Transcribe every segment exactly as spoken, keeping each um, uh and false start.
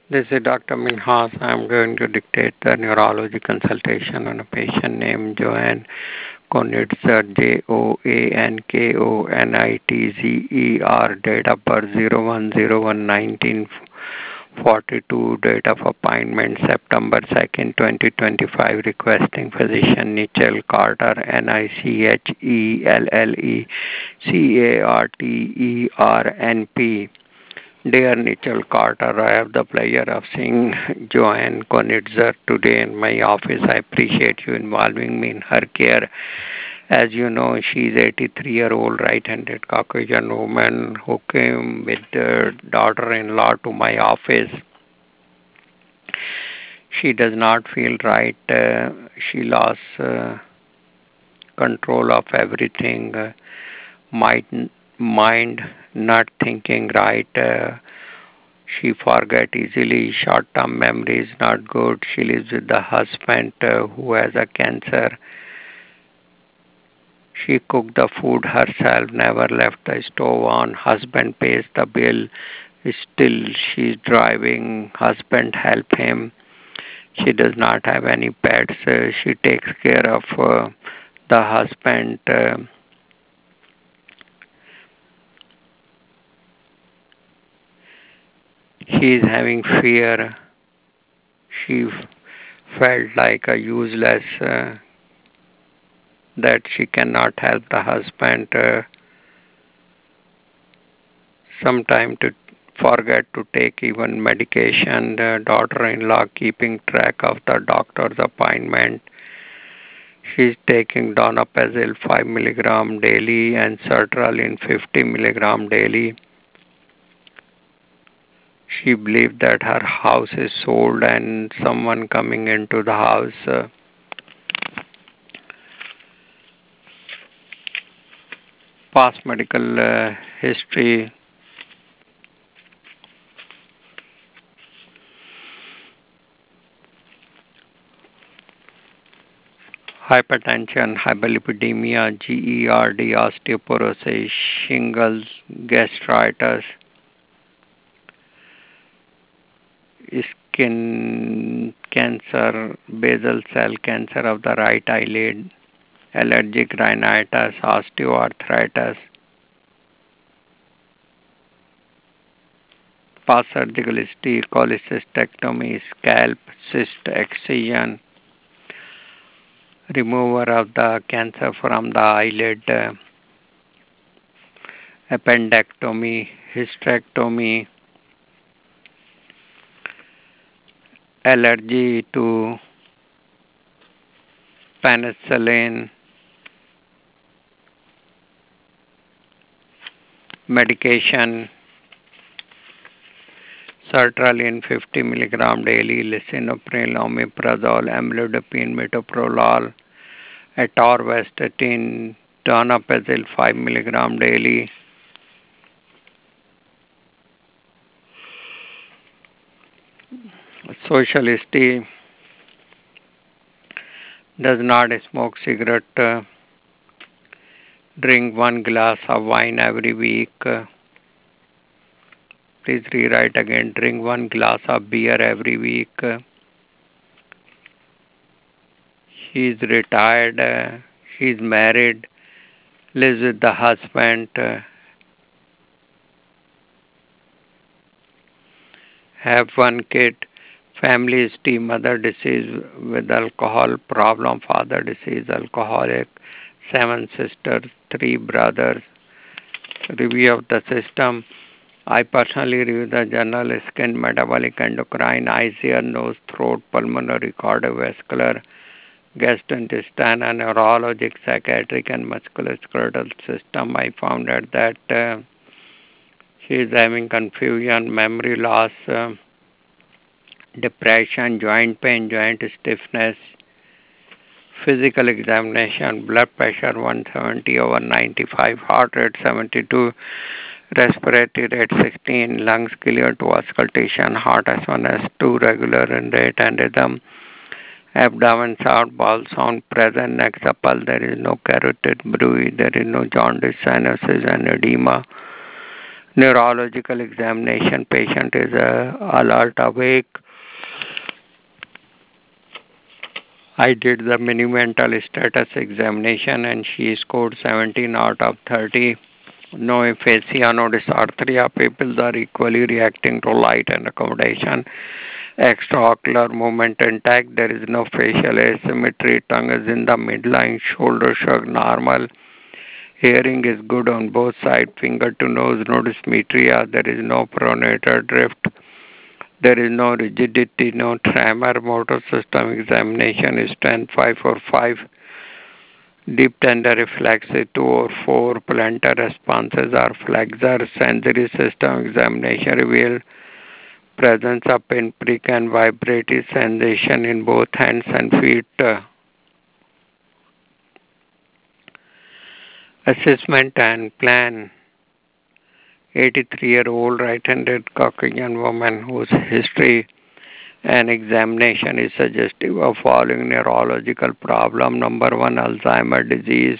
This is Doctor Minhas. I'm going to dictate the neurology consultation on a patient named Joanne Konitzer, J O A N K O N I T Z E R, date of birth zero one zero one nineteen forty-two, date of appointment September second, twenty twenty-five, requesting physician Nichelle Carter, N I C H E L L E C A R T E R N P. Dear Nichelle Carter, I have the pleasure of seeing Joanne Konitzer today in my office. I appreciate you involving me in her care. As you know, she is eighty-three-year-old right-handed Caucasian woman who came with her daughter-in-law to my office. She does not feel right. Uh, she lost uh, control of everything. Uh, mind, mind not thinking right. Uh, She forget easily. Short-term memory is not good. She lives with the husband uh, who has a cancer. She cooked the food herself, never left the stove on. Husband pays the bill. Still, she's driving. Husband help him. She does not have any pets. Uh, she takes care of uh, the husband. Uh, she is having fear. She felt like a useless. Uh, that she cannot help the husband uh, sometime to forget to take even medication, the daughter-in-law keeping track of the doctor's appointment. She's taking donepezil five milligram daily and sertraline fifty milligram daily. She believed that her house is sold and someone coming into the house. Uh, past medical uh, history. Hypertension, hyperlipidemia, GERD, osteoporosis, shingles, gastritis, skin cancer, basal cell cancer of the right eyelid, allergic rhinitis, osteoarthritis, past surgical history, cholecystectomy, scalp cyst excision, removal of the cancer from the eyelid, uh, appendectomy, hysterectomy, allergy to penicillin, medication, sertraline fifty milligram daily, lisinopril, omeprazole, amlodipine, metoprolol, atorvastatin, donepezil five milligram daily, social history, does not smoke cigarette, uh, drink one glass of wine every week. Uh, please rewrite again, drink one glass of beer every week. Uh, she is retired, uh, she is married, lives with the husband, uh, have one kid, family history, mother deceased with alcohol problem, father deceased alcoholic, seven sisters, three brothers. Review of the system. I personally review the journal skin, metabolic, endocrine, eyes, ear, nose, throat, pulmonary, cardiovascular, gastrointestinal, and neurologic, psychiatric, and musculoskeletal system. I found out that uh, she is having confusion, memory loss, uh, depression, joint pain, joint stiffness, physical examination, blood pressure one seventy over ninety-five, heart rate seventy-two, respiratory rate sixteen, lungs clear to auscultation, heart S one S two regular in rate and rhythm, abdomen sound, bowel sound present, neck supple, there is no carotid bruit, there is no jaundice, cyanosis and edema, Neurological examination. Patient is uh, alert, awake. I did the mini mental status examination and she scored seventeen out of thirty. No aphasia, no dysarthria. People are equally reacting to light and accommodation. Extraocular movement intact. There is no facial asymmetry. Tongue is in the midline. Shoulder shrug normal. Hearing is good on both sides. Finger to nose, no dysmetria. There is no pronator drift. There is no rigidity, no tremor. Motor system examination is strength five or five. Deep tender reflex is two or four. Plantar responses are flexor. Sensory system examination revealed presence of pinprick and vibrative sensation in both hands and feet. Assessment and plan. eighty-three-year-old right-handed Caucasian woman whose history and examination is suggestive of following neurological problem. Number one, Alzheimer's disease.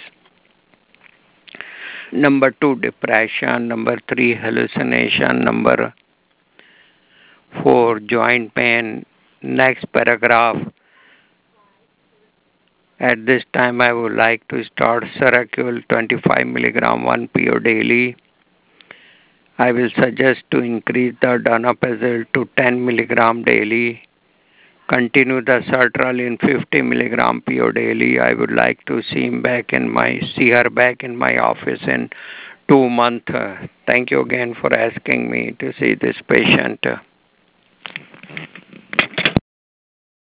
Number two, depression. Number three, hallucination. Number four, joint pain. Next paragraph. At this time, I would like to start Seroquel twenty-five milligram one P O daily. I will suggest to increase the donepezil to ten milligram daily. Continue the sertraline fifty milligram P O daily. I would like to see him back in my see her back in my office in two months. Thank you again for asking me to see this patient.